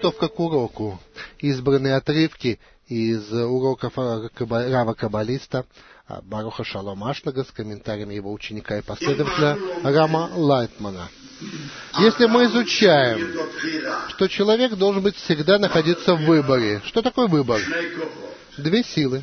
Подготовка к уроку. Избранные отрывки из уроков Рава-каббалиста Баруха Шалом Ашлага с комментариями его ученика и последователя Рама Лайтмана. Если мы изучаем, что человек должен быть всегда находиться в выборе. Что такое выбор? Две силы.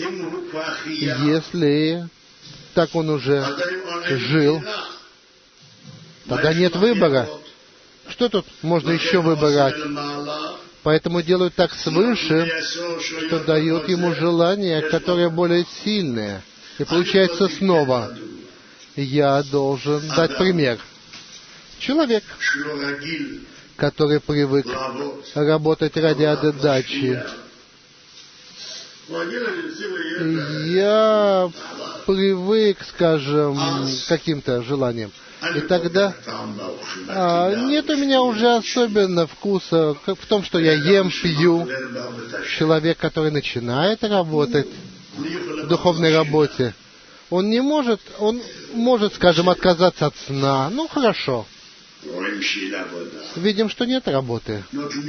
Если так он уже жил, тогда нет выбора. Что тут можно еще выбирать? Поэтому делают так свыше, что дают ему желание, которое более сильное. И получается снова, я должен дать пример. Человек, который привык работать ради отдачи. Я привык, скажем, к каким-то желаниям. И тогда нет у меня уже особенно вкуса в том, что я ем, пью. Человек, который начинает работать в духовной работе, он может, скажем, отказаться от сна. Ну, хорошо. Видим, что нет работы.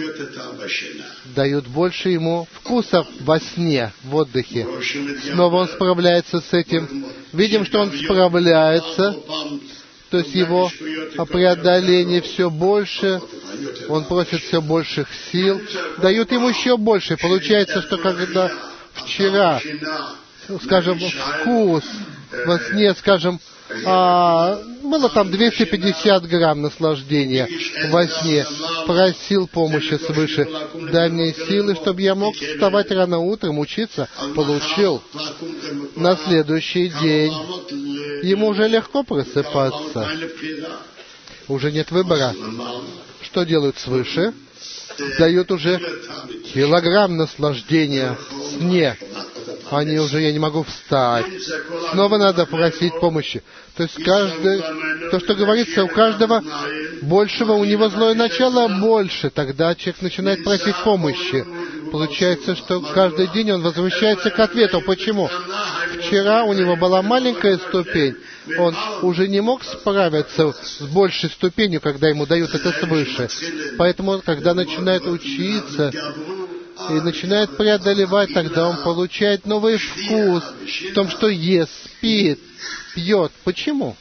Дают больше ему вкуса во сне, в отдыхе. Снова он справляется с этим. Видим, что он справляется. То есть его преодоление все больше, он просит все больших сил, дают ему еще больше. Получается, что когда вчера, скажем, вкус во сне, скажем, было там 250 грамм наслаждения во сне, просил помощи свыше, дай мне силы, чтобы я мог вставать рано утром, учиться, получил. На следующий день ему уже легко просыпаться, уже нет выбора. Что делают свыше? Дают уже килограмм наслаждения в сне. Они уже, я не могу встать. Снова надо просить помощи. То есть то, что говорится, у каждого большего, у него злое начало больше. Тогда человек начинает просить помощи. Получается, что каждый день он возвращается к ответу. Почему? Вчера у него была маленькая ступень. Он уже не мог справиться с большей ступенью, когда ему дают это свыше. Поэтому, когда начинает учиться и начинает преодолевать, тогда он получает новый вкус в том, что ест, спит, пьет. Почему?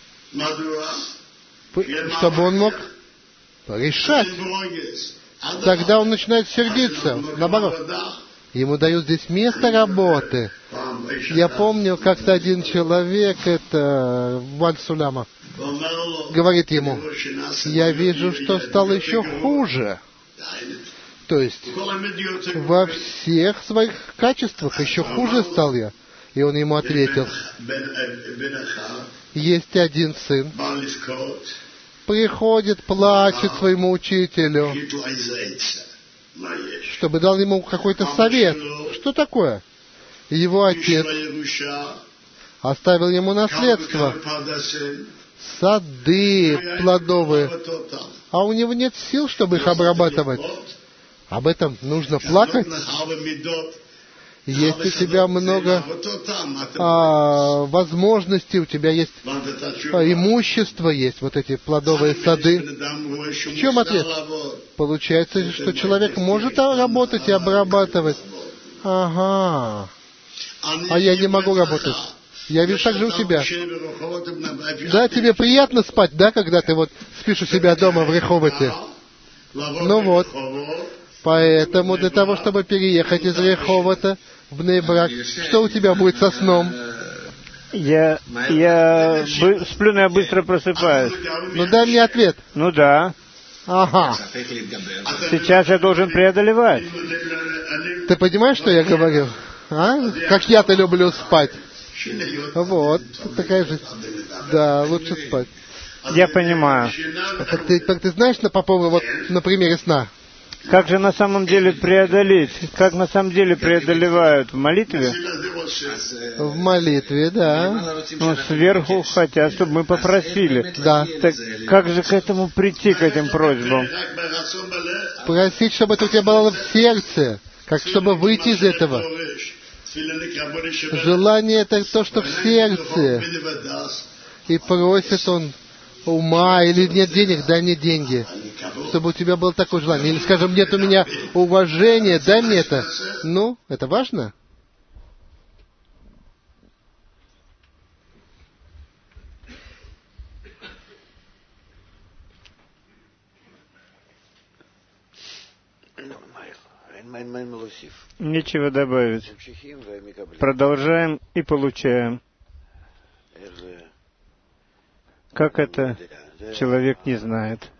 Чтобы он мог решать. Тогда он начинает сердиться. Наоборот. Ему дают здесь место работы. Я помню, как-то один человек, это Валь-Суляма, говорит ему, я вижу, что стало еще хуже. То есть, во всех своих качествах еще хуже стал я. И он ему ответил, есть один сын, приходит, плачет своему учителю, чтобы дал ему какой-то совет. Что такое? Его отец оставил ему наследство, сады плодовые, а у него нет сил, чтобы их обрабатывать. Об этом нужно плакать. Есть у тебя много возможностей, у тебя есть имущество, есть вот эти плодовые сады. В чем ответ? Получается, что человек может работать и обрабатывать. Ага. А я не могу работать. Я вижу так же у тебя. Да, тебе приятно спать, да, когда ты вот спишь у себя дома в Реховоте? Ну вот. Поэтому для того, чтобы переехать из Реховота в Бней-Брак, что у тебя будет со сном? Я сплю, но я быстро просыпаюсь. Ну дай мне ответ. Ну да. Ага. Сейчас я должен преодолевать. Ты понимаешь, что я говорю? Как я-то люблю спать. Вот, такая жизнь. Да, лучше спать. Я понимаю. Так ты знаешь по поводу, вот на примере сна? Как же на самом деле преодолеть? Как на самом деле преодолевают? В молитве? В молитве, да. Ну, сверху хотят, чтобы мы попросили. Да. Так как же к этому прийти, к этим просьбам? Просить, чтобы это у тебя было в сердце. Как чтобы выйти из этого. Желание — это то, что в сердце. И просит он ума или нет денег, дай мне деньги. Чтобы у тебя было такое желание. Или, скажем, нет у меня уважения, дай мне это. Ну, это важно? Нечего добавить. Продолжаем и получаем. Как это, человек не знает.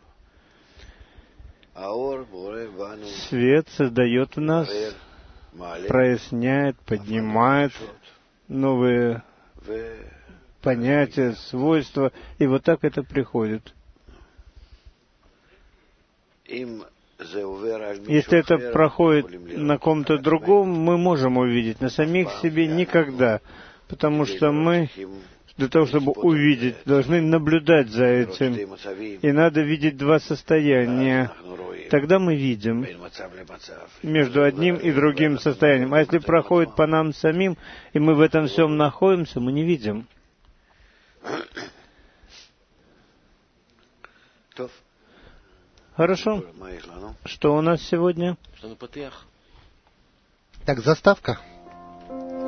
Свет создает в нас, проясняет, поднимает новые понятия, свойства, и вот так это приходит. Если это проходит на ком-то другом, мы можем увидеть, на самих себе никогда, потому что мы, для того, чтобы увидеть, должны наблюдать за этим. И надо видеть два состояния. Тогда мы видим между одним и другим состоянием. А если проходит по нам самим, и мы в этом всем находимся, мы не видим. Хорошо. Что у нас сегодня? Так, заставка.